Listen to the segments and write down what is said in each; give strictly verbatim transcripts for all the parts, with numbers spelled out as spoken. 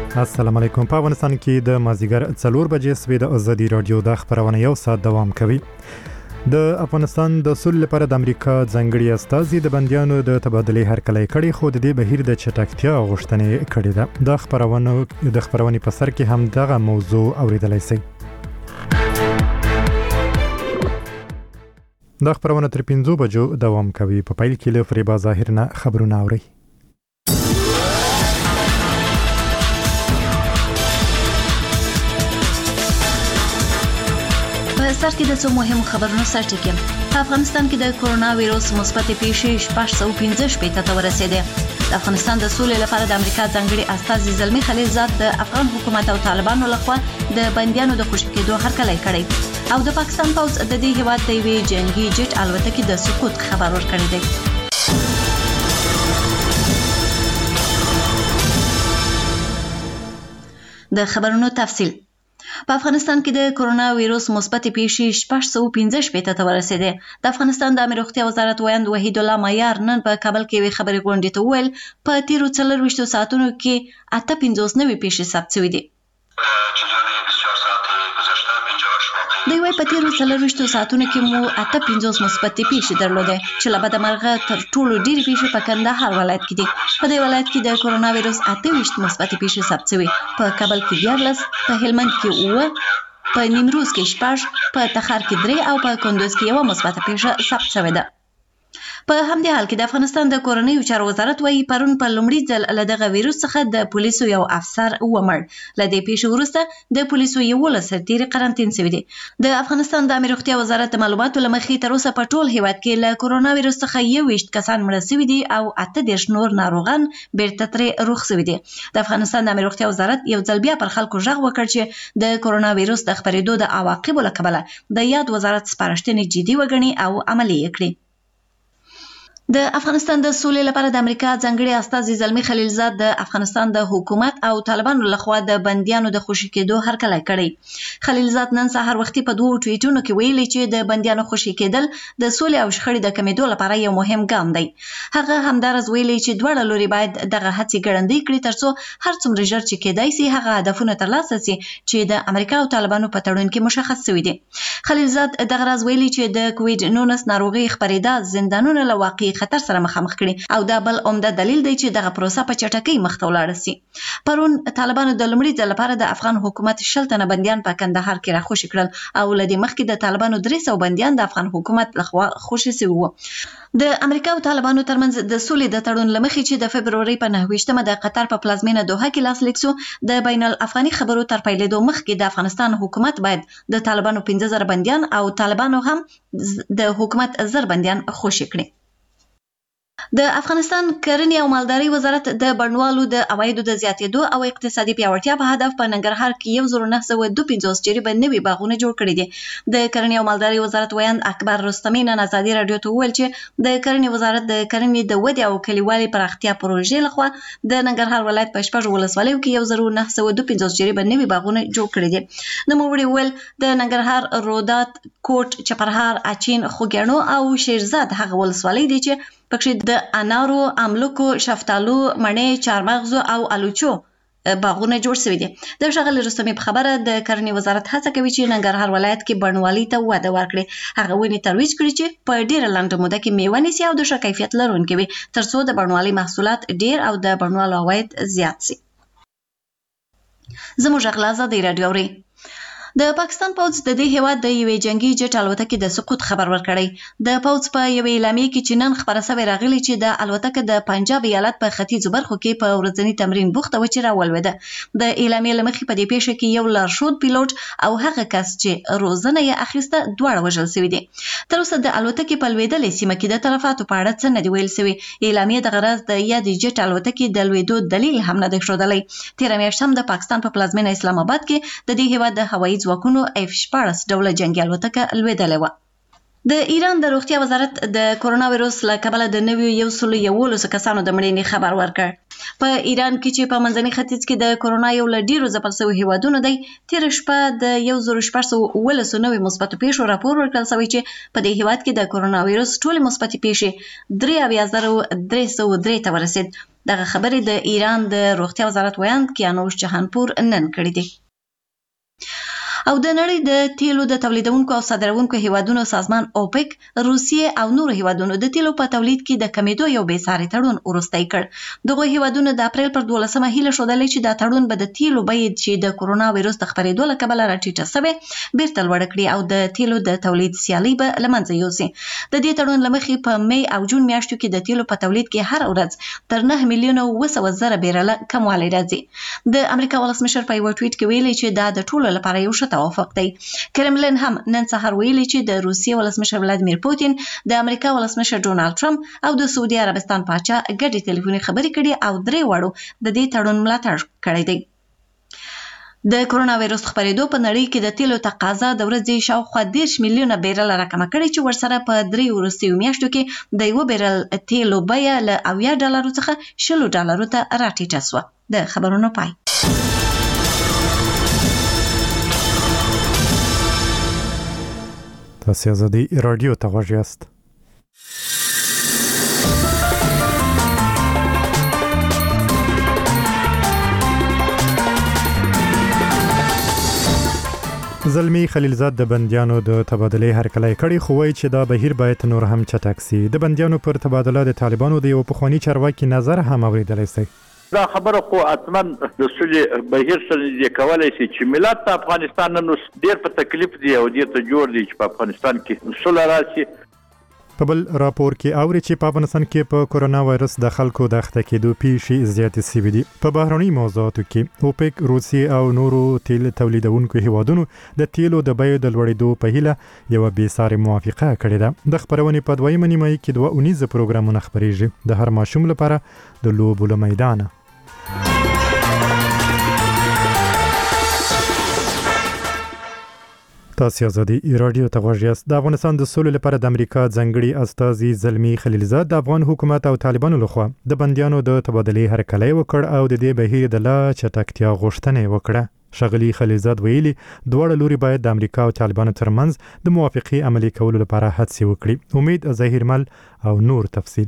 السلام علیکم. په افغانستان کې د مازیګر څلور بجې سوي د ازادي رادیو د خبرونه یو ساعت دوام کوي. د افغانستان د سولې لپاره د امریکا ځانګړي استازي د بندیانو د تبادلې هرکلی کړي، خو د دې بهیر د چټکتیا غوښتنې کړې ده. د خبرونو د خبرونې په سر کې هم دغه موضوع اوریدلای شئ. د خبرونه تر پنځو بجو دوام کوي. په پیل کې له فریبا ظاهر نه خبرونه اوري. سر کې د څو مهمو خبرونو سرټکی. په افغانستان کې د کرونا وایروس مثبت پیښې شپږ سوه پنځه شپېته ته ورسېدې. د افغانستان د سولې لپاره د امریکا ځانګړي استازي زلمی خلیلزاد د افغان حکومت او طالبانو لخوا د بندیانو د خوشي کېدو هرکلی کړی او د پاکستان پوځ د دې هیواد د یوې جنگي جټ الوتکې د سقوط خبر ورکړی دی. د خبرونو تفصیل. په افغانستان کې د کرونا وایروس مثبت پیښې شپږ سوه پنځه شپېته ته ورسېدې. د افغانستان د عامه روغتیا وزارت وایند وحید الله معیار نن په کابل کې وی خبري غونډې ته وویل په تیرو څلورویشتو ساعتونو کې اته پنځوس نوي پیښې ثبت شوې دي. د یوې په تیرو څلورویشتو ساعتونو کې مو اته پنځوس مثبت پیښې درلودې چې له بده مرغه تر ټولو ډېرې پیښې په کندهار ولایت کې دي. په دې ولایت کې د کرونا وایروس اته ویشت مثبت پیښې ثبت شوې. په کابل کې دیارلس، په هلمند کې اووه، په نیمروز کې شپږ، په تخار کې درې او په کندوز کې یوه مثبت پیښه ثبت شوې ده. په همدې حال کې د افغانستان د کورنیو چارو وزارت وايي پرون په لومړي ځل له دغه وایروس څخه د پولیسو یو افسر ومړ. له دې پیښې وروسته د پولیسو یولس سرتیري قرنطین شوي دي. د افغانستان د عامه روغتیا وزارت د معلوماتو له مخې تر اوسه په ټول هیواد کې له کرونا وایروس څخه یوویشت کسان مړه شوي دي او اته دېرش نور ناروغان بیرته ترې روغ شوي دي. د افغانستان د عامه روغتیا وزارت یو ځل بیا پر خلکو غږ وکړ چې د کرونا وایروس د خپرېدو د عواقبو له کبله د یاد وزارت سپارښتنې جدي وګڼي او عملي یې کړي. د افغانستان د سولې لپاره د امریکا ځانګړي استازي زلمی خلیلزاد د افغانستان د حکومت او طالبانو لخوا د بندیانو د خوشي کېدو هرکلی کړی. خلیلزاد نن سهار وختي په دوو ټویټونو کې ویلي چې د بندیانو خوشي کېدل د سولې او شخړې د کمېدو لپاره یو مهم ګام دی. هغه همدارس ویلي چې دواړه لوري باید دغه هڅې ګړندۍ کړي ترڅو هر څومره ژر چې کېدای سي هغه هدفونه ترلاسه سي چې د امریکا او طالبانو په تړون کې مشخص شوي دي. خلیلزاد دغه راز ویلي چې د کووډ نولس ناروغي خپرېدا زندانونه له واقعي خطر سره مخامخ کړي او دا بل عمده دلیل دی چې دغه پروسه په چټکۍ مخ ته ولاړه سي. پرون طالبانو د لومړي ځل لپاره د افغان حکومت شل تنه بندیان په کندهار کې راخوشي کړل او له دې مخکې د طالبانو درې سوه بندیان د افغان حکومت لخوا خوشي شوي وو. د امریکا او طالبانو ترمنځ د سولې د تړون له مخې چې د فبرورۍ په نهه ویشتمه د قطر په پلازمینه دوحه کې لاسلیک شو، د بین الافغاني خبرو تر پیلېدو مخکې د افغانستان حکومت باید د طالبانو پنځه زره بندیان او طالبانو هم د حکومت زر بندیان خوشي کړي. د افغانستان کرنې او مالدارۍ وزارت د بڼوالو د عوایدو د زیاتېدو او اقتصادي پیاوړتیا په هدف په ننګرهار کې یو زر نهه سوه دوه پنځوس جریبه نوي باغونه جوړ کړي دي. د کرنې او مالدارۍ وزارت ویاند اکبر رستمي نن ازادي راډیو ته وویل چې د کرنې وزارت د کرنې د ودې او کلیوالي پراختیا پروژې لخوا د ننګرهار ولایت په شپږ ولسوالیو کې یو زر نهه سوه دوه پنځوس جریبه نوي باغونه جوړ کړي دي. نوموړي وویل د ننګرهار، رودات، کوټ، چپرهار، اچین، خوږیاڼو او شیرزاد هغه ولسوالۍ دي چې پکې د انارو، املوکو، شفتالو، مڼې، چارمغزو او الوچو باغونه جوړ شوي دي. د ښاغلي رستمي په خبره د کرنې وزارت هڅه کوي چې ننګرهار ولایت کې بڼوالۍ ته وده ورکړي. هغه ونې ترویج کړي چې په ډېره لنډه موده کې میوه نیسي او د ښه کیفیت لرونکي وي ترڅو د بڼوالۍ محصولات ډېر او د بڼوالو عواید زیات شي. زموږ غږ له ازادۍ راډیو اورئ. د پاکستان پوځ د دې هیواد د یوې جنگي جټ الوتکې د سقوط خبر ورکړی. د پوځ په یوې اعلامیې کې چې نن خبره شوې راغلي چې د الوتکه د پنجاب ایالت په ختیځو برخو کې په ورځني تمرین بوخته وه چې راولوېده. د اعلامیې له مخې په دې پیښه کې یو لارښود پیلوټ او هغه کس چې روزنه یې اخیسته دواړه وژل شوي دي. تر اوسه د الوتکې په لوېدلې سیمه کې د تلفاتو په اړه څه نه دي ویل شوي. اعلامیې دغه راز د یادې جټ الوتکې د لوېدو دلیل هم نه دی ښودلی. تېره میاشت هم د پاکستان په پلازمینه اسلام آباد کې د دې هیواد د هوایي ځواکونو اف شپاړس ډوله جنگي الوتکه لوېدلې وه. د ایران د روغتیا وزارت د کرونا وایروس له کبله د نویو یو سلو یولسو کسانو د مړینې خبر ورکړ. په ایران کې چې په منځني ختیځ کې د کرونا یو له ډېرو ځپل شویو هیوادونو دی، تېره شپه د یو زر شپږ سوه اوولسو نوي مثبتو پیښو راپور ورکړل شوی چې په دې هیواد کې د کرونا وایروس ټولې مثبتې پیښې درې اویا زره درې سوه درې ته ورسېد. دغه خبرې د ایران د روغتیا وزارت ویاند کیانوش جهانپور نن کړې دي. او د نړۍ د تیلو د تولیدونکو او صادرونکو هیوادونو سازمان اوپک روسیې او نور هیوادونو د تیلو په تولید کې د کمیدو یو بې ساري تړون وروستی کړ. دغه هیوادونو د اپریل پر دولسمه هیله ښودلې چې دا تړون به د تیلو بیې چې د کورونا وایروس د خپرېدو له کبله راټیټه شوې بیرته لوړه کړي او د تیلو د تولید سیالي به له منځه یوسي. د دې تړون له مخې په می او جون میاشتو کې د تیلو په تولید کې هر ورځ تر نه میلیونه اوه سوه زره بیرله کموالی راځي. د امریکا ولسمشر په یو ټویټ کې ویلي چې دا د ټولو لپاره یو ښه توافق دی. کرملن هم نن سهار ویلي چې د روسیې ولسمشر ولادیمیر پوتین د امریکا ولسمشر ډونالد ټرمپ او د سعودي عربستان پاچا ګډې ټلیفوني خبرې کړي او درې واړو د دې تړون ملاتړ کړی دی. د کورونا وایروس خپرېدو په نړۍ کې د تیلو تقاضا د ورځې شاوخوا دېرش میلیونه بیرل راکمه کړې چې ورسره په درې وروستیو میاشتو کې د یو بیرل تیلو بیه له اویا ډالرو څخه شلو ډالرو ته راټیټه شوه. د خبرونو پای. تاسو ازادي رادیو ته غوږ یاست. زلمی خلیلزاد د بندیانو د تبادلې هرکلی کړی خو وایي چې دا بهیر باید نور هم چټک سي. د بندیانو پر تبادله د طالبانو د یو پخوانی چارواکي نظر هم اوریدلی سي. دا خبره خو اتمن د سولې بهیر سره دې کولای شي چې ملت افغانستان نن ډېر په تکلیف دی او دې ته جوړ دی چې په افغانستان کې سوله راشي. په بل راپور کې اوري چې په افغانستان کې په کورونا وایرس د خلکو د اخته کېدو پیښې زیاتې شوې دي. په بهرني موضوعاتو کې اوپک روسیې او نورو تیل تولیدونکو هیوادونو د تیلو د بیو د لوړېدو په هیله یو بې ساري موافقه کړې ده. د خبرونې په دویمه نیمایي کې دوه اونیزه پروګرامونه خپرېږي د هر ماشوم لپاره د لوبو له میدانه. تاسو ازادي رادیو ته غوږ یاست. د افغانستان د سولې لپاره د امریکا ځانګړي استازي زلمی خلیلزاد د افغان حکومت او طالبانو لخوا د بندیانو د تبادلې هرکلی وکړ او د دې بهیر د لا چټکتیا غوښتنه وکړه. ښاغلي خلیلزاد ویلي دواړه لوري باید د امریکا او طالبانو ترمنځ د موافقې عملي کولو لپاره هڅې وکړي. امید ظاهرمل او نور تفصیل.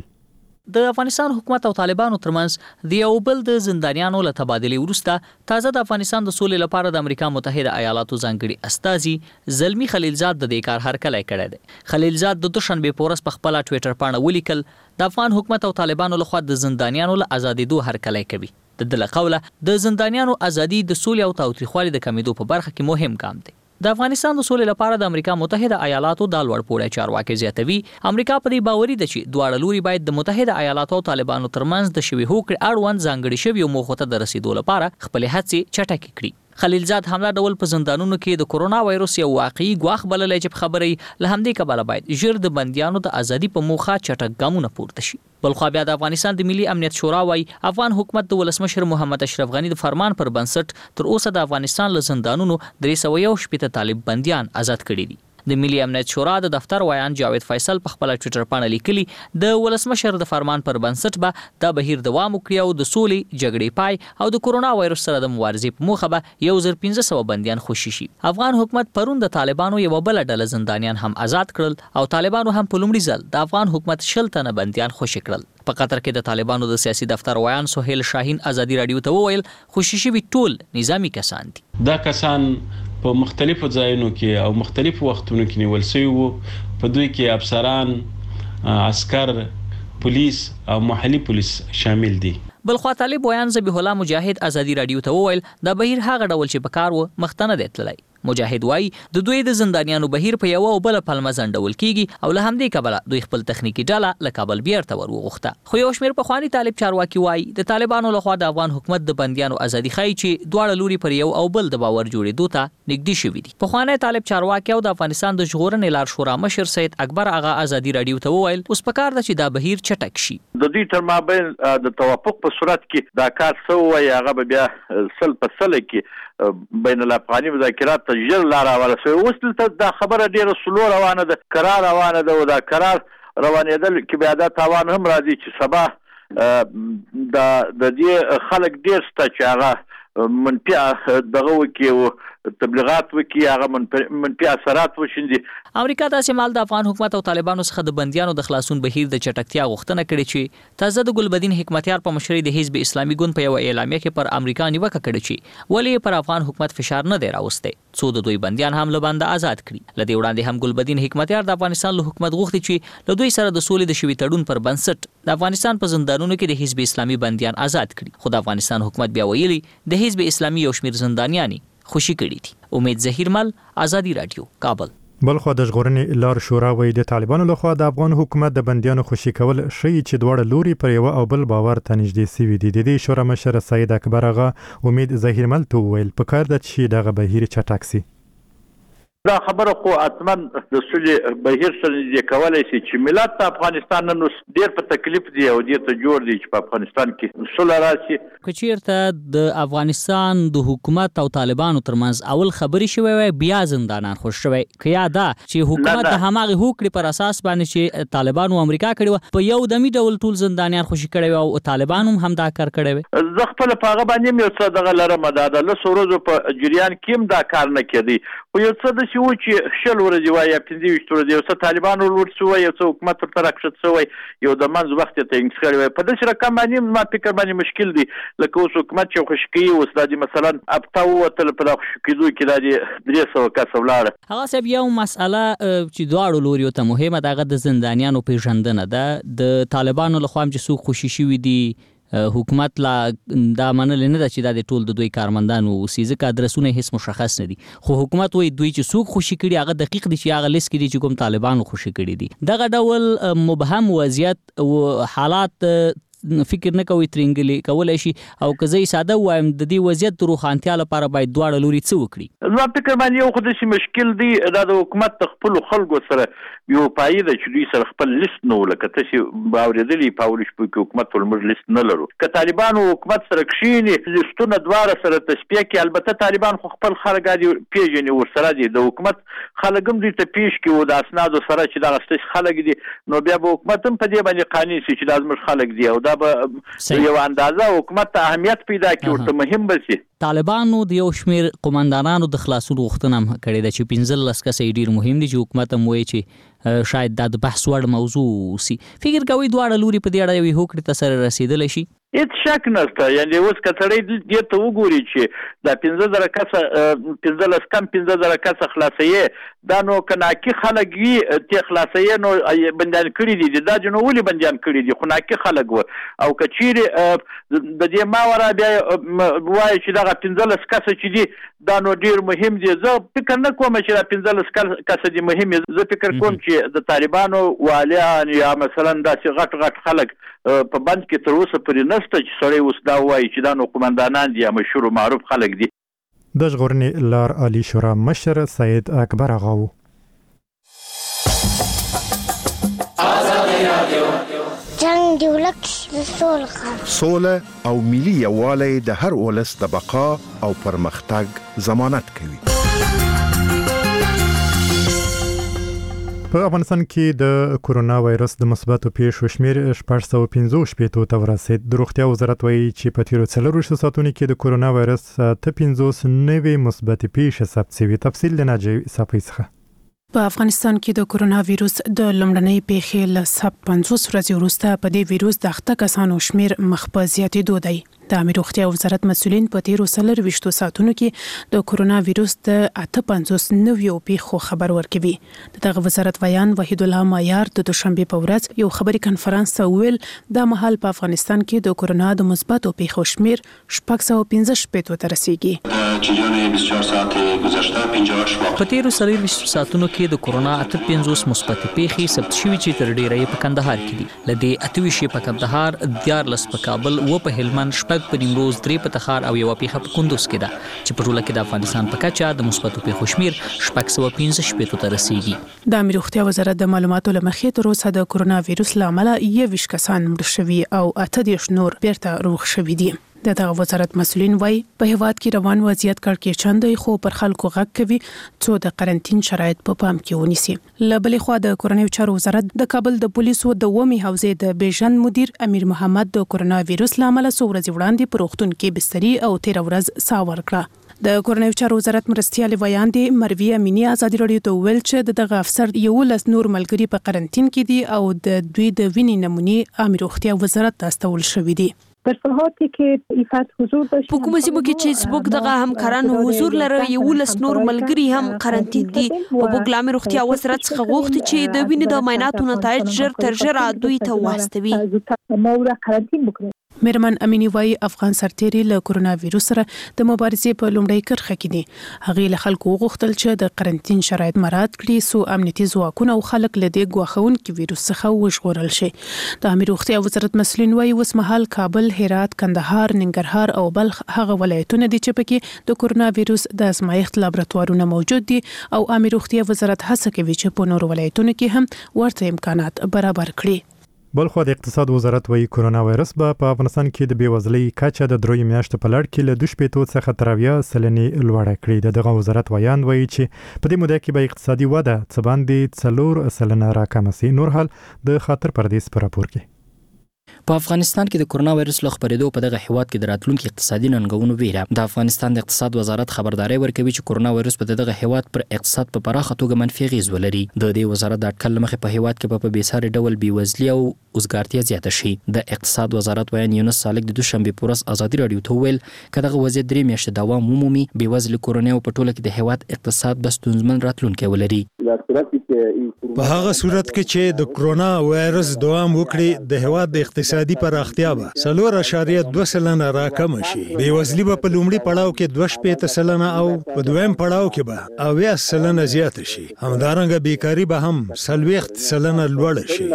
د افغانستان حکومت او طالبانو ترمنځ د یو بل د زندانیانو له تبادلې وروسته تازه د افغانستان د سولې لپاره د امریکا متحده ایالاتو ځانګړي استازي زلمی خلیلزاد د دې کار هرکلی کړی دی. خلیلزاد د دوشنبې په ورځ په خپله ټویټر پاڼه ولیکل د افغان حکومت او طالبانو لخوا د زندانیانو له ازادېدو هرکلی کوي. د ده له قوله د زندانیانو ازادي د سولې او تاوتریخوالي د کمیدو په برخه کې مهم ګام دی. د افغانستان د سولې لپاره د امریکا متحده ایالاتو د لوړ پوړی چارواکي زیاتوي امریکا په دې باوري ده چې دواړه لوري باید د متحده ایالاتو او طالبانو ترمنځ د شوي هوکړې اړوند ځانګړي شویو موخو ته د رسیدو لپاره خپلې هڅې چټکې کړي. خلیلزاد همدا ډول په زندانونو کې د کورونا وایروس یو واقعي ګواښ بللی چې په خبرې له همدې کبله باید ژر د بندیانو د ازادي په موخه چټک ګامونه پورته شي. بلخوا بیا د افغانستان د ملي امنیت شورا وایي افغان حکومت د ولسمشر محمد اشرف غني د فرمان پر بنسټ تر اوسه د افغانستان له زندانونو درې سوه یو شپېته طالب بندیان آزاد کړي دي. د ملي امنیت شورا د دفتر ویان جاوید فیصل په خپل ټویټر باندې لیکلي د ولسمشر د فرمان پر بنسټ به دا بهیر دوام وکړي او د سولې جګړې پای او د کورونا وایروس سره د مبارزې په موخه به یو زر پنځه سوه بندیان خوشي شي. افغان حکومت پرون د طالبانو یو بل ډله زندانیان هم آزاد کړل او طالبانو هم په لومړي ځل د افغان حکومت شل تنه بندیان خوشي کړل. په قطر کې د طالبانو د سیاسي دفتر ویان سهیل شاهین ازادي رادیو ته وویل خوشي شوي ټول نظامی کسان دي. دا کسان په مختلفو ځایونو کې او مختلفو وختونو کې نیول شوي وو. په دوی کې افسران، عسکر، پولیس او محلي پولیس شامل دي. بلخوا طالب ویان ذبیح الله مجاهد ازادي رادیو ته وویل دا بهیر هغه ډول چې په کار و مخته نه دی تللی. مجاهد وایي د دوی د زندانیانو بهیر په یوه او بله پلمه ځنډول کیږي او له همدې کبله دوی خپل تخنیکي ډله له کابل بیرته ور وغوښته. خو یو شمېر پخواني طالب چارواکي وایي د طالبانو لخوا د افغان حکومت د بندیانو ازادي ښایي چې دواړه لوري پر یو او بل د باور جوړېدو ته نږدې شوي دي. پخوانی طالب چارواکي او د افغانستان د ژغورنې لار شورا مشر سید اکبر آغا ازادي رادیو ته وویل اوس پکار ده چې دا بهیر چټک شي. د دوی تر مابین د توافق په صورت کې دا کار څه وایي هغه به بیا سل په سله کې بین الافغاني مذاکرات ته ژر لاره ورسوي. اوس دلته دا خبره ډېره سلو روانه ده، کرار روانه ده او دا کرار روانېدل کې بیا دا تاوان هم راځي چې سبا د دې خلک ډېر شته چې هغه منفي دغه وکي تبلیغات وکي هغه منفي اثرات وشيندي. امریکا د شمال د افغان حکومت او طالبانو څخه د بنديانو د خلاصون بهیر د چټکتیا غوښتنه کړې چې تازه د ګلبدین حکمتیار په مشرۍ د حزب اسلامي ګوند په یو اعلامیه کې پر امریکا نیوکه کړې چې ولې پر افغان حکومت فشار نه دی راوستی څو د دوی بنديان هم له بنده آزاد کړي. لدې وړاندې هم ګلبدین حکمتیار د افغانستان له حکومت غوښتي چې له دوی سره د سولې د شوي تړون پر بنسټ د افغانستان په زندانونو کې د حزب اسلامي بنديان آزاد کړي. خو د افغانستان حکومت بیا ویلي د حزب اسلامي یو شمیر زندانیان خوشي کړي دي. امید ظهیرمل، آزادی رادیو، کابل. بلخو د ژغورنې لار شورا وایي د طالبانو لخوا د افغان حکومت د بنديانو خوشي کول شي چې دواړه لوري پر یو او بل باور ته نږدې سوي دي. د دې شورا مشر سید اکبر اغا امید ظهیرمل ته ویل په کار د چې دغه بهیر چټک سي. دا خبره خو اتمن د سولې بهیر سره دې کولای شي چې ملت د افغانستان نن ډېر په تکلیف دی او دې ته جوړ دی چې په افغانستان کې سوله راشي. کچیرته د افغانستان د حکومت او طالبانو ترمنځ اول خبري شوی وي بیا زندانان خوش شوی کیا دا چې حکومت د هماغه هوکړې پر اساس باندې چې طالبانو امریکا کړی په یو دمي ډول ټول زندانیان خوشي کړي او طالبانو هم دا کار کړی وي. زه خپل په هغه باندې یو څه دغه لرم دا له سورو په جریان کې دا کار نه کېدی. خو یو څه د شو چې شل ورځې وای یا پنځه ویشت ورځې یو څه طالبانو ورور شوی یو څه حکومت ورته راکښت شوی یو د منځ وخت ته انتقال وای په داسې رقم باندې ما فکر باندې مشکل دی لکه اوس حکومت چې خوش کوي اوس د مثلا ابتاو وتل په خوش کېدو کې د درې سوه کس ولاړ هغه سب یو مسأله چې دواړو لوري ته مهمه ده د زندانیانو پیژندنه ده د طالبانو لخوا چې څوک خوشي شوی دي حکومت لا دا منل نه ده چې دا د ټول د دوی کارمندانو اوسي ځکه ادرسونه هیڅ مشخص نه دي خو حکومت وایي دوی چې څوک خوشي کړي هغه دقیق دي چې هغه لیست کړي چې کوم طالبانو خوشي کړي دي. دغه ډول مبهم وضعیت او حالات فکر نه کوي ترنګلي کولای شي او که زه ساده وایم د دې وضعیت د روښانتیا لپاره باید دواړه لوري څه وکړي. زما فکر باندې یو خو داسې مشکل دی دا د حکومت د خپلو خلکو سره یو پایې ده چې دوی سره خپل لیست نه و لکه تاسې به اورېدلي په اولو شپو کې حکومت ول موږ لیست نه لرو. که طالبانو حکومت سره کښېني لیستونه دواړه سره تصفیه کړي البته طالبان خو خپل خلک پېژني ورسره دي د حکومت خلک هم دوی ته پیش کړي و د اسنادو سره چې دغه ستاسې خلک دي نو بیا به حکومت هم په دې باندې قانع شي چې دا زموږ خلک دي او دا به یو اندازه حکومت ته اهمیت پیدا کړي ورته مهم به شي. طالبانو د یو شمیر قومندانانو د خلاصون غوښتنه هم کړې ده چې پنځلس کسه ډیر مهم دي چې حکومت هم وایي چې شاید دا د بحث وړ موضوع سي. فکر کوي دواړه لوري په دې اړه یوې هوکړې ته سره رسېدلی شي؟ هیڅ شک نشته یعنې اوس که سړی دې ته وګوري چې دا پنځه زره کسه پنځلس کم پنځه زره کسه خلاصوي دا نو که ناکي خلک وي تې خلاصوي نو بندیان کړي دي دا نو ولې بندیان کړي دي خو ناکي خلک وه او که چیرې د دې ماوره بیا وایي چې دغه پنځلس کسه چې دي دا نو ډېر مهم دي. زه فکر نه کوم چې دا پنځلس کسه دي مهم زه فکر کوم چې د طالبانو والیان یا مثلا داسې غټ غټ خلک په بند کې تر اوسه پورې نشته چې سړی اوس دا وایي چې دا نو قومندانان دي یا مشهور و معروف خلک دي. د ژغورنې لار عالي شورا مشر سید اکبر اغا و. جنگ دی ولک سوله سوله او ملي یووالی د هر ولس د بقا او پرمختګ ضمانت کوي. په افغانستان کې د کورونا وایرس د مثبتو پیښو شمېر شپږ سوه پنځه شپېتو ته ورسېد. د روغتیا وزارت وایي چې په تیرو څلرویشتو ساعتونو کې د کورونا وایرس اته پنځوس نوې مثبتې پیښې ثبت شوي. تفصیل له ناجیې صافۍ څخه. په افغانستان کې د کورونا وایرس د لومړنۍ پیښې له ثبت پنځوس ورځې وروسته په دې وایرس د اخته کسانو شمېر مخ په زیاتېدو دی. د امیر روغتیا وزارت مسؤلین په تیرو څلرویشتو ساعتونو کې د کورونا وایرس د اته پنځوس نویو پیښو خبر ورکوي. دغه وزارت ویان وحید الله مایار د دوشنبه په ورځ یو خبري کنفرانس ته ویل د مهال په افغانستان کې د کورونا د مثبتو پیښو شمېر شپږ سوه پنځه شپېتو ته رسیدي. په تیرو څلرویشتو ساعتونو کې د کورونا اته پنځوس مثبتې پیښې ثبت شوي چې تر ډیره یې په کندهار کې دي. له دې اته ویشت په کندهار، دیارلس په کابل، و په هلمند، شپږ په نیمروز، درې په تخار او یو پیښه په کندوز کې ده چې په ټوله کې د افغانستان په کچه د مثبتو پیښو شمېر شپږ سوه پنځه شپېتو ته رسیدي. د امیر روغتیا وزارت د معلوماتو له مخې تر اوسه د کورونا وایرس له امله یوویشت کسان مړه شوي او اته دېرش نور بیرته روغ شوي دي. د دغه وزارت مسؤلین وایي په هیواد کې روان وضعیت کړکېچن دی خو پر خلکو غږ کوي څو د قرنټین شرایط په پام کې ونیسي. له بلې خوا د کورنیو چارو وزارت د کابل د پولیسو د ومي حوزې د بیژن مدیر امیر محمد د کرونا وایرس لامل څو ورځې وړاندې په روغتون کې بستري او تیر ورځ ساه ورکړه. د کورنیو چارو وزارت مرستيال ویاندې مروي امینی ازادي رادیو ته ویل چې دغه افسر یو لس نور ملګری په قرنټین کې دي او د دوی د وینې نمونې امیر روغتیا وزارت ته استول شوې دي. در صورتی که ایفات حضور داشت په کومه سیمه کې چې سبوک دغه همکارانو حضور لري یو لس نور ملګری هم قرنټین دي او بوګلامي روغتیا وزارت څخه غوښتي چې د وینې د معایناتو نتایج ژر تر ژره دوی ته واستوي. مورا قرنټین وکړي. میرمن امینی وای افغان سرتیری له کرونا وایرس سره د مبارزې په لومړۍ کرخه کې دي. هغه له خلکو غوښتل چې د قرنټین شرایط مراعات کړي سو امنیتي ځواکونه او خلک له دې ګواښون کې وایرس څخه وژغورل شي. د امیر روغتیا وزارت مسؤلین وای اوس مهال کابل، هرات، کندهار، ننګرهار او بلخ هغه ولایتونه دي چې پکې د کرونا وایرس د ازمایښت لابراتوارونه موجود دي او امیر روغتیا وزارت هڅه کوي چې په نورو ولایتونو کې هم ورته امکانات برابر کړي. بلخو د اقتصاد وزارت وایي کرونا وایرس به په افغانستان کې د بیوزلۍ کچه د دروي میاشتو په لړ کې له دوه شپېتو څخه تر اویا سلنې لوړه کړې. دغه وزارت ویاند وایي چې په دې موده کې به اقتصادي وده څه باندې څلور سلنه راکمه سي. نور حال د خاطر پردیس په راپور کې. په افغانستان کې د کرونا وایرس له خپرېدو په دغه هیواد کې د راتلونکي اقتصادي ننګونو ویره. د افغانستان د اقتصاد وزارت خبرداري ورکوي چې کرونا وایرس په دغه هیواد پر اقتصاد په پراخه توګه منفي اغیز ولري. د دې وزارت د اټکل مخې په هیواد کې په بیساري ډول بیوزلي او وزګارتیا زیاته شي. د اقتصاد وزارت ویان یونس سالک د دوشنبه پورس ازادي رادیو ته ویل کله دغه وضعیت درې میاشتې دوام ومومي بیوزلي کورنۍ په ټوله کې د هیواد اقتصاد بستونزمن راتلونکي ولري. په هغه صورت کې چې د کرونا وایرس دوام وکړي د هیواد د اقتصادي پراختیا به څلور اعشاریه دوه سلنه راکم شي. بیوزلي به په لومړي پړاو کې دوه شپېته سلنه او په دویم پړاو کې به اویا سلنه زیات شي. همدارنګه بیکاری به هم څلوېښت سلنه لوړ شي.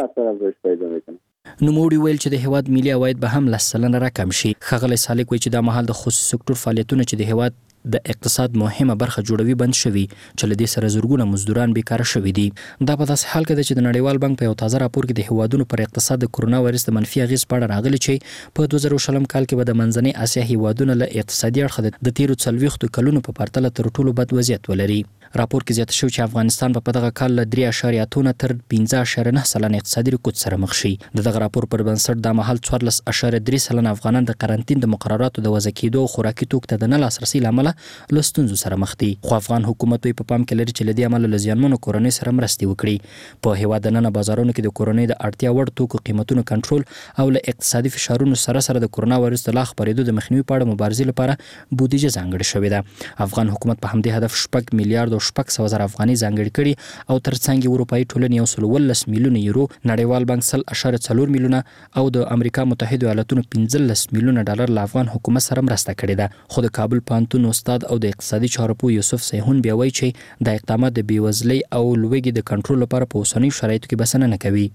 نوموړي ویل چې د هیواد ملي عواید به هم لس سلنه راکم شي. ښاغلی سالک وایي چې دا مهال د خصوصي سکتور فعالیتونه چې د هیواد د اقتصاد مهمه برخه جوړوي بند شوي چې له دې سره زرګونه مزدوران بیکاره شوي دي. دا په داسې حال کې ده چې د نړیوال بانک په یو تازه راپور کې د هیوادونو پر اقتصاد د کرونا وایرس د منفي اغیز په اړه راغلي چې په دوه زره شلم کال کې به د منځنۍ اسیا هیوادونه له اقتصادي اړخه د تیرو څلوېښتو کلونو په پرتله تر ټولو بد وضعیت ولري. راپور کې زیاته شوی چې افغانستان په دغه کال له درې اعشاریه اتو تر پنځه اعشاریه نه سلنه اقتصادي رکود سره مخ شي. دغه راپور پر بنسټ د مهال څوارلس اعشاریه درې سلنه افغانان د قرنټین د مقرراتو د وضع کېدو او خوراکي توکو ته د نه لاسرسي له امله له ستونزو سره مخ دي. خو افغان حکومت په پام کې لري چې له دې امله له زیانمنو کورنۍ سره مرستې وکړي. په هیواد دننه بازارونو کې د کورنۍ د اړتیا وړ توکو قیمتونو کنټرول او له اقتصادي فشارونو سره سره د کرونا وایرس د لا خپرېدو د مخنیوي په اړه مبارزې لپاره بودیجه ځانګړې شوې ده. افغان حکومت په همدې هدف شپږ میلیارډ او شپږ سوه زره افغانۍ ځانګړې کړي او ترڅنګ یې اروپایي ټولنې یو سل ولس میلیونه یورو، نړیوال بانک سل اعشاریه څلور میلیونه او د امریکا متحده ایالاتونو پنځلس میلیونه ډالر له افغان حکومت سره مرسته کړې ده. خو د کابل پوهنتون استاد او د اقتصادي چارو پوه یوسف سیحون بیا وایي چې د اقدامات د بیوزلۍ او لوږې د کنټرول لپاره په اوسنیو شرایطو کې بسنه نه کوي.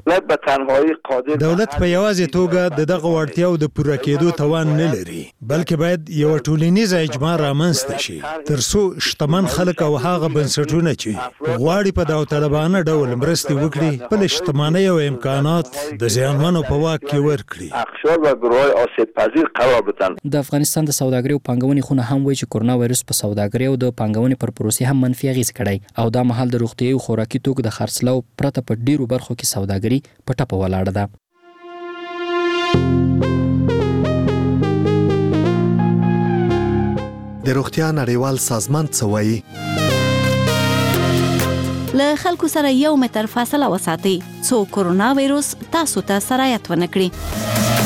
دولت په یوازې توګه د دغه وړتیاو د پوره کېدو توان نه لري، بلکې باید یو ټولنیزه اجماع رامنځته شي ترڅو شتمن خلک او هغه بنسټونه چې غواړي په داوطلبانه ډول مرستې وکړي خپل شتمنۍ او امکانات د زیانمنو په واک کې ورکړي. د افغانستان د سوداګرۍ او پانګونې خونه هم وایي چې کرونا وایرس په سوداګرۍ او د پانګونې پر پروسې هم منفي اغیز کړی او دا مهال د روغتیايي او خوراکي توکو د خرڅلاو پرته په ډیرو برخو کې سوداګري په ټپه ولاړه ده. د روغتیا نړیوال سازمان څه وایي؟ له خلکو سره یو متر فاصله وساتئ څو کرونا وایرس تاسو ته سرایت ونه کړي.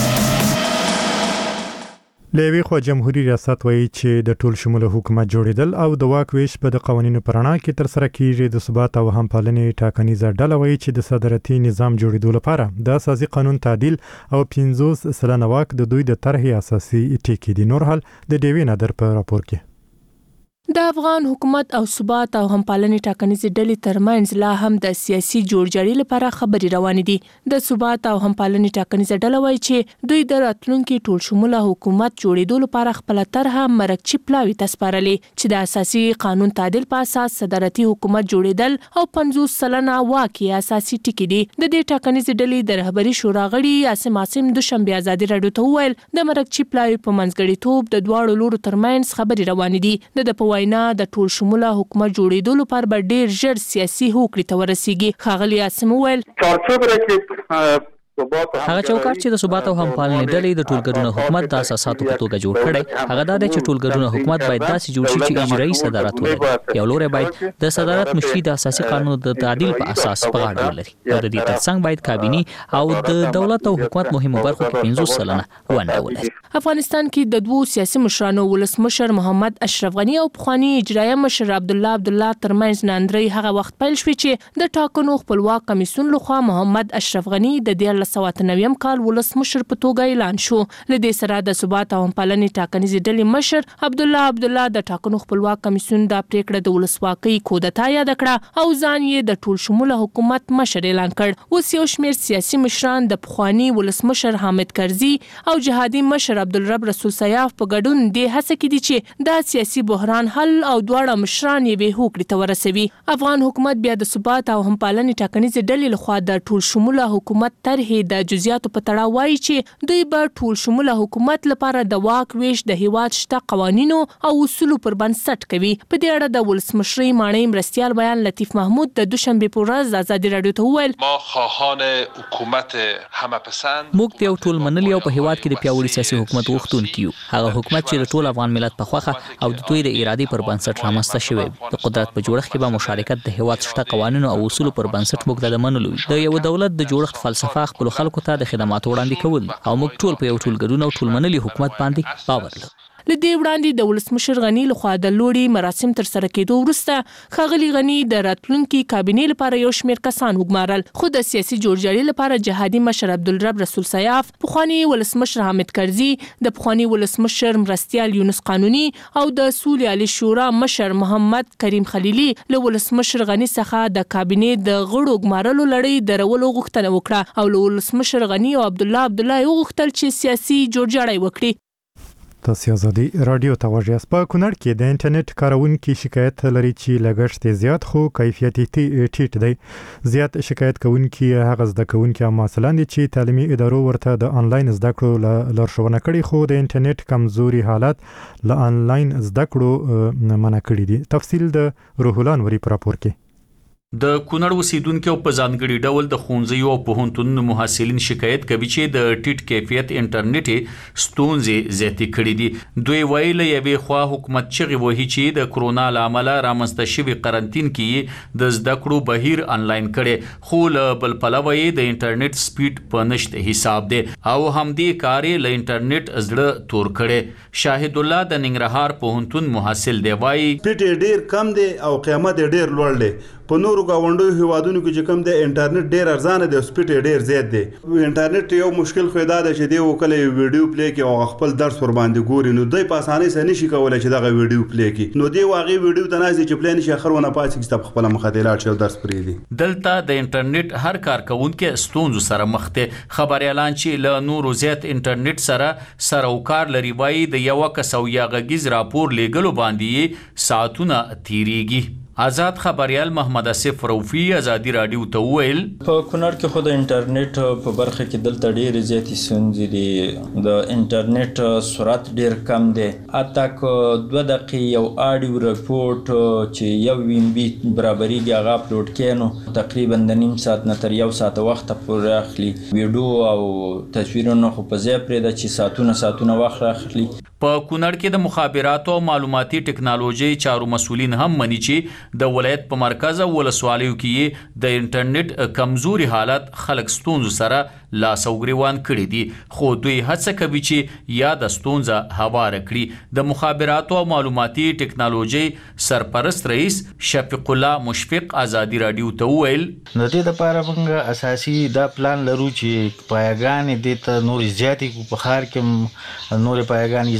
لوی خو جمهوریت ریاست وایي چې د ټول شموله حکومت جوړیدل او د واک ویش په د قوانینو پرانا کې تر سره کیږي. د ثبات او همپالنې ټاکنیزه ډله وایي چې د صدارتي نظام جوړیدو لپاره د اساسي قانون تعدیل او پنځوس سلنه واک د دوی د طرحې اساسي ټکی دي. نور حال د ډیوی نادر په راپور کې. د افغان حکومت او ثبات او همپالنې ټاکنیزې ډلې ترمنځ لا هم د سیاسي جوړجاړي لپاره خبرې روانې دي. د ثبات او همپالنې ټاکنیزه ډله وایي چې دوی د راتلونکي ټول شموله حکومت جوړېدو لپاره خپله طرحه مرکچي پلاوي ته سپارلې چې د اساسي قانون تعدیل په اساس صدارتي حکومت جوړېدل او پنځوس سلنه واک یې اساسي ټکي دي. د دې ټاکنیزې ډلې د رهبري شورا غړي عاصم عاصم دوشنبه ازادي راډیو ته وویل د مرکچي پلاوي په منځګړیتوب د دواړو لورو ترمنځ خبرې روانې دي. د په وینا د ټول شموله حکومت جوړېدو لپاره به ډېر ژر سیاسي هوکړې ته ورسیږي. ښاغلي عاصم وویل هغه چوکاټ چې د ثبات او همپالنې ډلې د ټولګډونه حکومت د اساساتو په توګه جوړ کړي هغه دا دی چې ټولګډونه حکومت باید داسې جوړ شي چې اجرایي صدارت ولري. یو لوري باید د صدارت مشري د اساسي قانون د تعدیل په اساس په غاړه ولري او د دې ترڅنګ باید کابینه او د دولت او حکومت مهمو برخو کې پنځوس سلنه ونډه ولري. افغانستان کې د دوو سیاسي مشرانو ولسمشر محمد اشرف غنی او پخوانی اجرایه مشر عبد الله عبد الله ترمنځ ناندري هغه وخت پیل شوې چې د ټاکنو خپلواک کمیسیون لخوا محمد اشرف غنی د دیارلس سوه اته نوي کال ولسمشر په توګه اعلان شو. له دې سره د ثبات او همپالنې ټاکنیزې ډلې مشر عبد الله عبد الله د ټاکنو خپلواک کمیسیون د پریکړه د ولسواکۍ کودتا یاد کړه او ځان یې د ټول شموله حکومت مشر اعلان کړ. اوس یو شمېر سیاسي مشران د پخوانی ولسمشر حامد کرزي او جهادي مشر عبدالرب رسول سیاف په ګډون دې هڅه کې دي چې دا سیاسي بحران حل او دواړه مشران یې به هوکړې ته ورسوي. افغان حکومت بیا د ثبات او همپالنې ټاکنیزې ډلې لخوا د ټول شموله حکومت طرحې د جزئیاتو په تړاو وایي چې دوی به ټول شموله حکومت لپاره د واک ویش د هیواد شته قوانینو او اصولو پر بنسټ کوي. په دې اړه د ولسمشرۍ ماڼۍ مرستیال بیان لطیف محمود د دوشنبه په ورځ ازادي راډیو ته وویل ما خواهان حکومت همه پسند موږ یو ټول منلي او په هیواد کې د پیاوړي سیاسي حکومت غوښتونکي یو. هغه حکومت چې د ټول افغان ملت په خوښه او د دوی د ارادې پر بنسټ رامنځته شوی. د قدرت په جوړښت کې به مشارکت د هیواد شته قوانینو او اصولو پر بنسټ موږ د منلو د یو دولت د جوړښت فلسفه خپل خلکو ته د خدماتو وړاندې کول او موږ ټول په یو ټولګډون او ټولمنلي حکومت باندې باور لرو. له دې وړاندې د ولسمشر غنی لخوا د لوړي مراسم تر سره کېدو وروسته ښاغلي غنی د راتلونکي کابینې لپاره یو شمېر کسان وګمارل. خو د سیاسي جوړجاړي لپاره جهادي مشر عبدالرب رسول سیاف، پخوانی ولسمشر حامد کرزي، د پخوانی ولسمشر مرستیال یونس قانوني او د سولې عالی شورا مشر محمد کریم خلیلي له ولسمشر غنی څخه د کابینې د غړو وګمارلو لړۍ درولو غوښتنه وکړه او له ولسمشر غنی او عبد الله عبد الله وغوښتل چې سیاسي جوړجاړی وکړي. تاسو ازادي رادیو ته وژاس. په کونړ کې د انټرنیټ کارونکو شکایت لري چې لګښت زیات خو کیفیت ټیټ دی. زیات شکایت کوونکي هغه زده کوونکي مثلا دي چې تعلیمي ادارو ورته د انلاین زده کړو لارښوونه کړې خو د انټرنیټ کمزوري حالت له انلاین زده کړو منع کړی دي. تفصیل د روح الله نوري پر راپور کې. د کونړ اوسیدونکو په ځانګړي ډول د ښوونځیو او پوهنتونونو محصلین شکایت کوي چې د ټیټ کیفیت انټرنیټ ستونزې زیاتې کړې دي. دوی وایي له یوې خوا حکومت چغې وهي چې د کرونا له امله رامنځته شوي قرنطین کې د زده کړو بهیر انلاین کړي خو له بل پلوه یې د انټرنیټ سپیډ په نشت حساب دی او همدې کار یې له انټرنیټ زړه تور کړي. شاهد الله د ننګرهار پوهنتون محصل دی وایي سپیډ ډیر کم دی او قیمت ډیر لوړ دی. په نورو گاونډیو هیوادونو کې چې کوم د انټرنیټ ډیر ارزانه دی او سپیډ ډیر زیات دی. انټرنیټ یو مشکل خو دا ده چې دی وکړي ویډیو پلی کې او خپل درس ور باندې ګوري نو دوی په اسانۍ سره نشي کولای چې دغه ویډیو پلی کې نو دی واغې ویډیو ته نازي چې پلی نشي اخرونه پاتې کیسه خپل مخاطرات شو درس پرې دي. دلته د انټرنیټ هر کارکونکو ستونزو سره مخ دي. خبر اعلان چې له نورو زیات انټرنیټ سره سره او کار لري وایي د یو کسو یا غږیز راپور لیږلو باندې ساعتونه تیریږي. آزاد خبريال محمد اسف روفي ازادي رادیو ته ویل په کونړ کې خو د انټرنیټ په برخه کې دلته ډېر زیاتې ستونزې دي. د انټرنیټ سرعت ډېر کم دی. حتی که دوه دقیقې یو آډیو رپورټ چې یو ویم بي برابرېږي هغه اپلوډ کړي نو تقریبا د نیم ساعت نه تر یو ساعت وخت پورې اخلي. ویډیو او تصویرونه خو په ځای پرېږده چې ساعتونه ساعتونه وخت اخلي. په کونړ کې د مخابراتو او معلوماتي ټکنالوژي چارو مسولین هم مني چې د ولایت په مرکز او ولسوالیو کې د انټرنیټ کمزوري حالت خلک ستونزو سره لاس او ګریوان کړي دي خو دوی هڅه کوي چې یا د ستونزه هواره کړي. د مخابراتو او معلوماتي ټکنالوژي سرپرست رئیس شفیق الله مشفق ازادي رادیو ته ویل د دې لپاره موږ اساسي دا پلان لرو چې پایګانې د ته نور زیاتې په خار کې نور پایګانې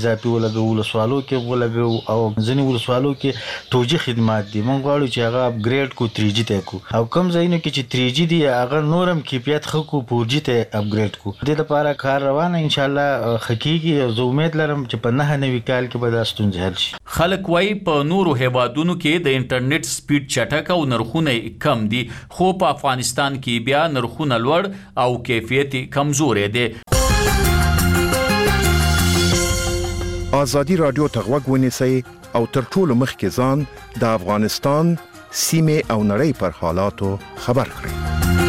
اضافي ولګو ولسوالو کې ولګو او ځینې ولسوالو کې ټو جی خدمات دي مونږ غواړو چې هغه اپګریډ کو تھری جی ته کو او کوم ځایونه کې چې تھری جی دی هغه نورم کیفیت خو کو فور جی ته اپګریډ کو د دې لپاره کار روان ان شاء الله حقيقي او زه امید لرم چې په نه نوي کال کې به دا ستونزې حل شي. خلک وایي په نورو هیوادونو کې د انټرنیټ سپیډ چټک او نرخونه کم دي خو په افغانستان کې بیا نرخونه لوړ او کیفیت کمزورې دي. آزادی رادیو ته غوږ ونیسئ او تر ټولو مخکې ځان د افغانستان سیمې او نړۍ پر حالاتو خبر کړئ.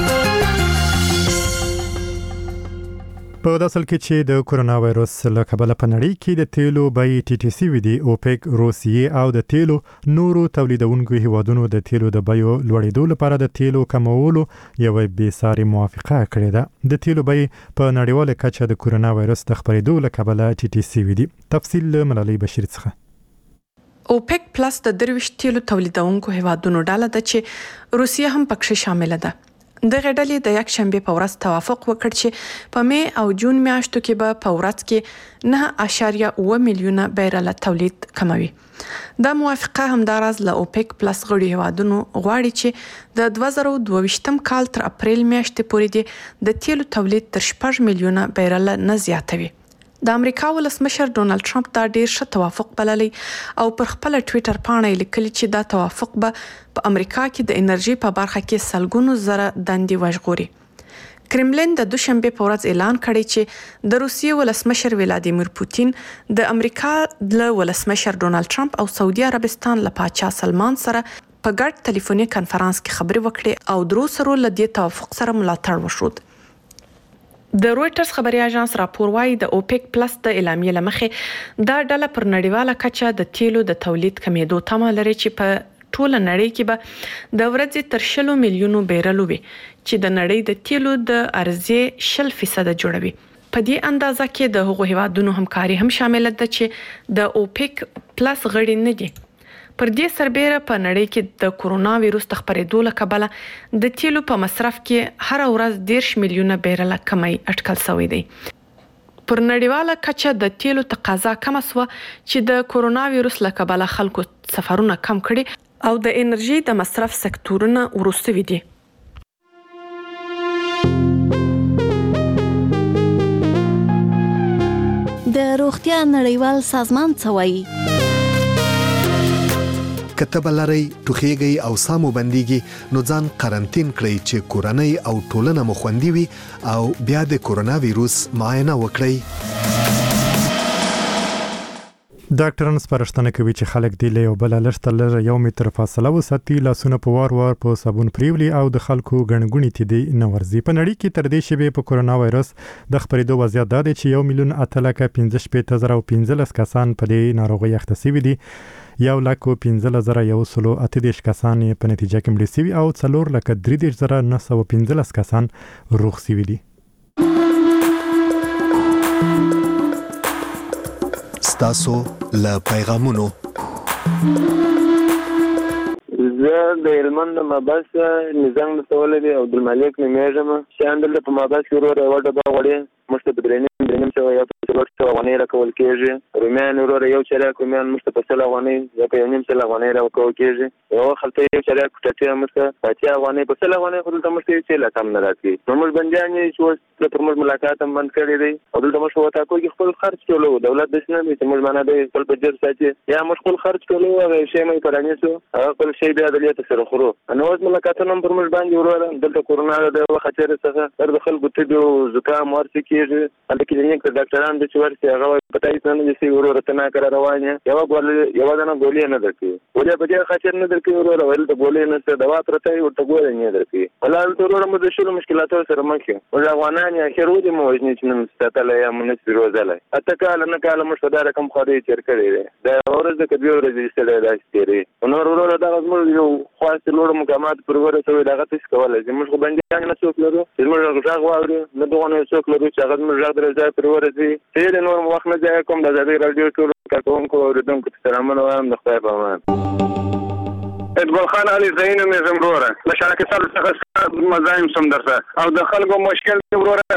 په داسل کې چې د کورونا وایروس له کبله په نړۍ کې د تیلو بیې ټیټې سوي دي. اوپیک روسیې او د تیلو نورو تولیدونکو هیوادونو د تیلو د بیو لوړېدو لپاره د تیلو کمولو یوه بېساري موافقه کړې ده. د تیلو بیې په نړیواله کچه د کورونا وایروس د خپرېدو له کبله ټیټې سوي دي. تفصیل له ملالۍ بشیر څخه. اوپیک پلس د درویشت تیلو تولیدونکو هیوادونو ډله ده چې روسیه هم پکې شامل ده. دغه ډلې د یک شنبه په ورځ توافق وکړ چې په می او جون میاشتو کې به په ورځ کې نه اشاریه اوه میلیونه بیرل تولید کموي. دا موافقه همداراز له اوپیک پلس غړي هیوادونو غواړي چې د دوه زره دوه ویشتم کال تر اپریل میاشتې پورې د تیلو تولید تر شپږ میلیونه بیرل نه زیاتوي. د امریکا ولسمشر ډونالد ټرمپ دا ډیر ښه توافق بللی او پر خپل ټویټر پاڼه لیکلی چې دا توافق به په امریکا کې د انرژي په برخه کې سلګونو زره دندې وژغوري. کرملین د دوشنبه په ورځ اعلان کړی چې د روسیې ولسمشر ولادیمیر پوتین د امریکا د ولسمشر ډونالد ټرمپ او سعودي عربستان له پاچا سلمان سره په ګډ ټلیفوني کانفرنس کې خبرې وکړې او درو سره له دې توافق سره ملاتړ وشود. د رويټرز خبري اژانس راپور وايي د اوپیک پلس د اعلامیې لمخې دا ډله پر نړیواله کچه د تیلو د تولید کمیدو تمه لري چې په ټوله نړۍ کې به د ورځې تر شلو میلیونو بیرلو وي چې د نړۍ د تیلو د عرضې شل فیصد جوړوي. په دې اندازه کې د هغو هیوادونو همکاري هم شامل ده چې د اوپیک پلس غړي نه دي. پر دې سربېره په نړۍ کې د کورونا وایروس د خپرېدو له کبله د تیلو په مصرف کې هر ورځ دیرش میلیونه بیرله کمی اټکل شوی دی. پر نړیواله کچه د تیلو تقاضا کم شوه چې د کورونا وایروس له کبله خلکو سفرونه کم کړي او د انرژي د مصرف سکتورونه ورسوي دي. د روغتیا نړیوال سازمان څه وایي؟ کتب لري ټوخیږي او سامو بنديږي نو ځان قرنټین کړئ چې کورنۍ او ټولنه مو خوندي وي او بیا د کورونا وایروس معاینه وکړئ. ډاکټران سپارښتنه کوي چې خلک د یو بل لرسته لر یو متر فاصله وساتي، لاسونه په وار وار په صابون پریولي او د خلکو ګڼګونی ته دی نه ورځي. په نړۍ کې تر دې شی په کورونا وایروس د خپرېدو وضعیت دا دی چې یو میلیون اته لکه پنځه شپېته زره او پنځلس کسان په دې ناروغي اخته شوي دي. یو لک پنځلس زره یو سلو اته دېرش کسان په نتیجه کې مړه شوي او څلور لک درې دېرش زره نه سوه پنځلس کسان روغ شوي دي. ستاسو له پیغامونو زه د هلمند مابس نظام متولد او د مالک نمیږم چې اندل په مابس کې ورور یو ډبه غوړي مشته بدرینې درنیم چې یو څه ورته ونی راکول کېږي. رومیان ورور یو چریا رومیان مشته په سلا ونی یا په نیم سلا ونی راکول کېږي. یو خلته یو چریا کوټه مشته پاتیا ونی په سلا ونی خو د مشته چې لا کم نه راځي. نو بنجاني چې د پرموز ملاقات هم بند کړی دی او د مشو وتا کوي خپل خرج ټولو دولت د سینې چې موږ معنا دی خپل بجټ ساتي یا مشغول خرج ټولو هغه شی مې پرانې سو هغه خپل شی بیا د لیت سره خورو. نو اوس ملاقاتونه هم پرموز باندې ورور دلته کورونا د خطر څخه د خلکو ته د زکام ورته کېږي. الکه دې کې ډاکټران د چورتي هغه پټای ته نه شي ورور ته نه کار روانه یو ګول یو دنه ګولې نه درکې ولې په دې خاطر نه درکې ورور ول ته ګولې نه څه دوا ترته ورته ګولې نه درکې ولال ورور مو د شلو مشکلاتو سره مخ یو او افغانان یې اخر ودی مو وجنی چې نن ستاله یا مونږ پیروزاله اته کال نه کال مو صدر کم خوري چیر کړی دا ورځ د کډیو ورځې سره راځي نو ورور دا غوږ یو خاص لور مقامات پرور سره دغه تاسو کولای چې موږ باندې نه څوک لرو چې موږ غږ واورو نه دغه څوک لرو چې هغه موږ غږ درځي پرور دي ډېر نور وخت نه ځای کوم د ازادي رادیو ټول کارکونکو اوریدونکو ته سلامونه وایم د خدای په امان. اقبال خان علي زین مې زمروره د شرکت سره څخه مزایم سم درته او د خلکو مشکل وروره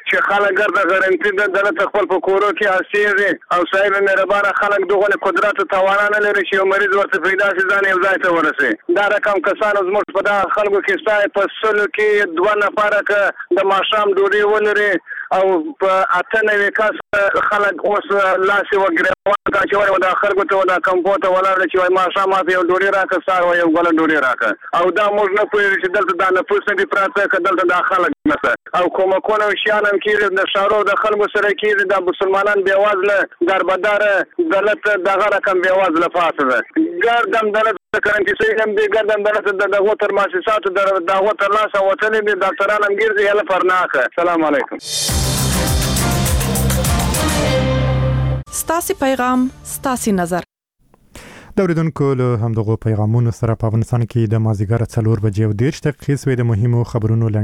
چې خلک ګرځه غرنټي د دلته خپل په کورو کې اسیږي او صاحب مهربانه خلک دغه قدرت توانانه لري چې مریض ورته پیدا شي ځان یو ځای ته ورسي دا رقم کسان زموږ په دا خلکو کې ستای په سلو کې دوه نفره ک د ماشام ډوډۍ ولري او په اته نوي کس خلک اوس لاسي وګړي کا چې وای دا خلکو ته دا کمپوټ ولاړ چې وای ماشام ما یو ډوډۍ راکړه سار وای یو ګل ډوډۍ راکړه او دا موږ نه پوهیږو چې دلته دا نه پوښتنه دي پراته ک دلته دا خلک مثلا او کومه کومه شانم کې د شارو د خلکو سره کې د مسلمانان بیوازله دربدار دلت دغه رقم بیوازله فاصله ګردم دلت کرنټي سیستم دی ګردم دلت دغه تر مؤسساتو دغه تر لاس وتلې دي ډاکټران هم ګرځي هله فرناکه السلام علیکم ستاسي پیغام ستاسي نظر د اوریدونکو له همدغو پیغامونو سره په افغانستان کې د مازیګر څلور بجې او دېرش دقیقې سوې د مهمو خبرونو